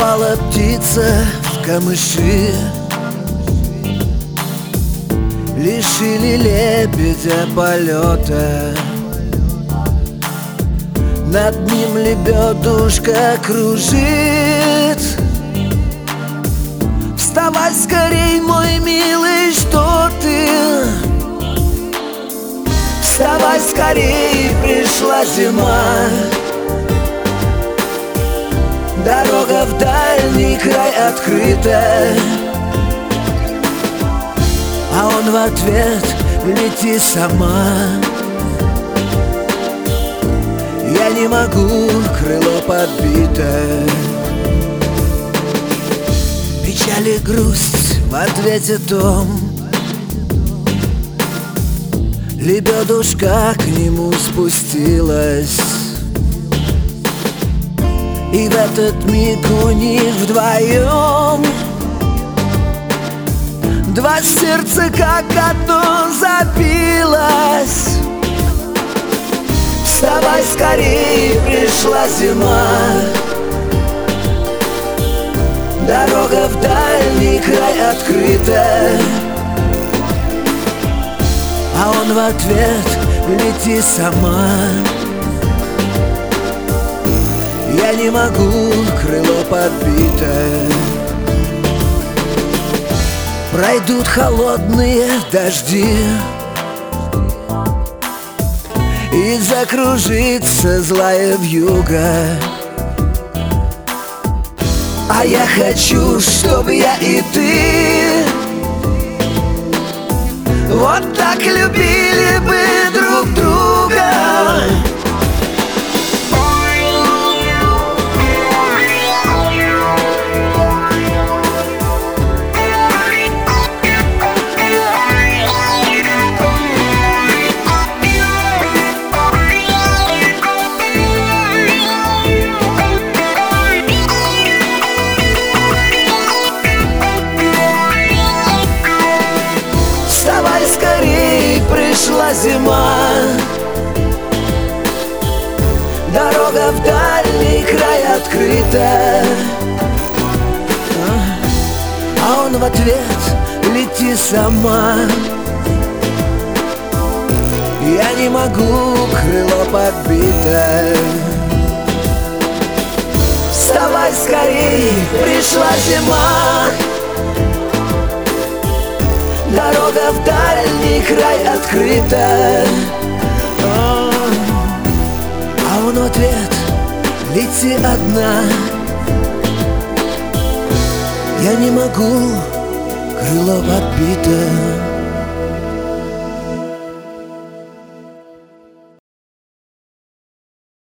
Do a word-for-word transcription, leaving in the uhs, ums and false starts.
Пропала птица в камыши, лишили лебедя полета. Над ним лебедушка кружит. Вставай скорей, мой милый, что ты? Вставай скорей, пришла зима. Дорога в дальний край открыта, а он в ответ: лети сама. Я не могу, крыло подбито. Печаль и грусть в ответе том. Лебедушка к нему спустилась, и в этот миг у них вдвоем два сердца как одно забилось. Вставай скорей, пришла зима. Дорога в дальний край открыта, а он в ответ: лети сама. Я не могу, крыло подбито. Пройдут холодные дожди, и закружится злая вьюга. А я хочу, чтобы я и ты вот так любили бы друг друга. Пришла зима. Дорога в дальний край открыта, а он в ответ: лети сама. Я не могу, крыло подбито. Вставай скорей, пришла зима. Дорога в дальний край открыта, а он в ответ: лети одна. Я не могу, крыло подбито.